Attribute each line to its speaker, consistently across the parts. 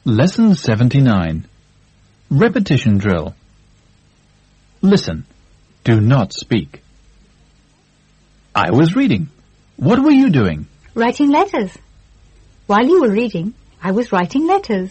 Speaker 1: Lesson 79. Repetition drill. Listen. Do not speak. I was reading. What were you doing?
Speaker 2: Writing letters. While you were reading, I was writing letters.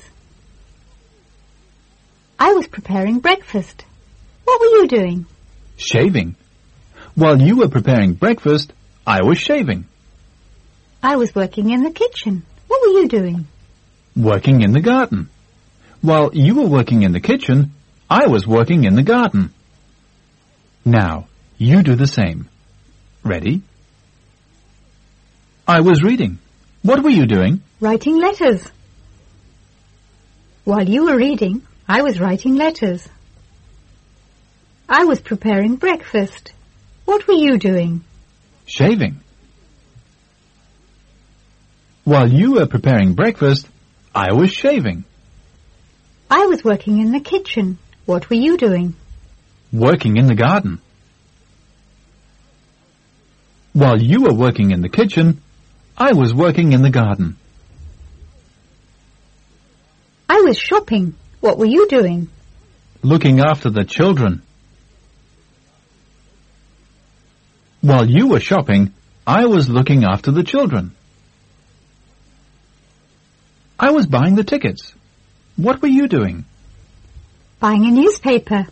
Speaker 2: I was preparing breakfast. What were you doing?
Speaker 1: Shaving. While you were preparing breakfast, I was shaving.
Speaker 2: I was working in the kitchen. What were you doing?
Speaker 1: Working in the garden. While you were working in the kitchen, I was working in the garden. Now, you do the same. Ready? I was reading. What were you doing?
Speaker 2: Writing letters. While you were reading, I was writing letters. I was preparing breakfast. What were you doing?
Speaker 1: Shaving. While you were preparing breakfast, I was shaving.
Speaker 2: I was working in the kitchen. What were you doing?
Speaker 1: Working in the garden. While you were working in the kitchen, I was working in the garden.
Speaker 2: I was shopping. What were you doing?
Speaker 1: Looking after the children. While you were shopping, I was looking after the children. I was buying the tickets. What were you doing?
Speaker 2: Buying a newspaper.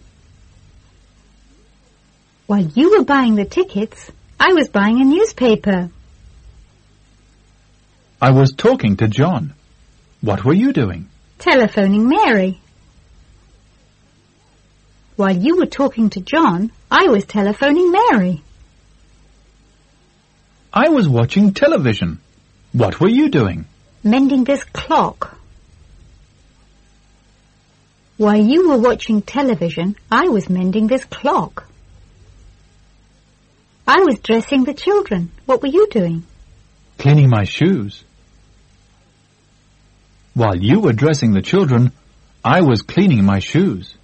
Speaker 2: While you were buying the tickets, I was buying a newspaper.
Speaker 1: I was talking to John. What were you doing?
Speaker 2: Telephoning Mary. While you were talking to John, I was telephoning Mary.
Speaker 1: I was watching television. What were you doing?
Speaker 2: Mending this clock. While you were watching television, I was mending this clock. I was dressing the children. What were you doing?
Speaker 1: Cleaning my shoes. While you were dressing the children, I was cleaning my shoes.